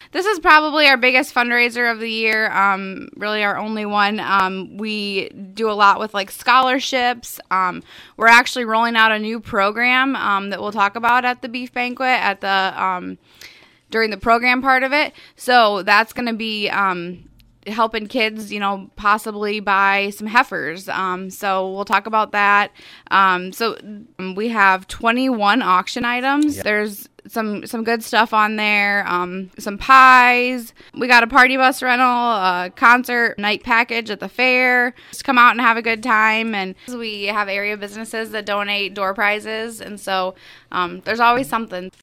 This is probably our biggest fundraiser of the year, really our only one. We do a lot with like scholarships. We're actually rolling out a new program that we'll talk about at the beef banquet at the during the program part of it. So that's going to be helping kids, possibly buy some heifers. So we'll talk about that. So we have 21 auction items. Yep. There's some good stuff on there. Some pies. We got a party bus rental, a concert night package at the fair. Just come out and have a good time. And we have area businesses that donate door prizes. And so there's always something.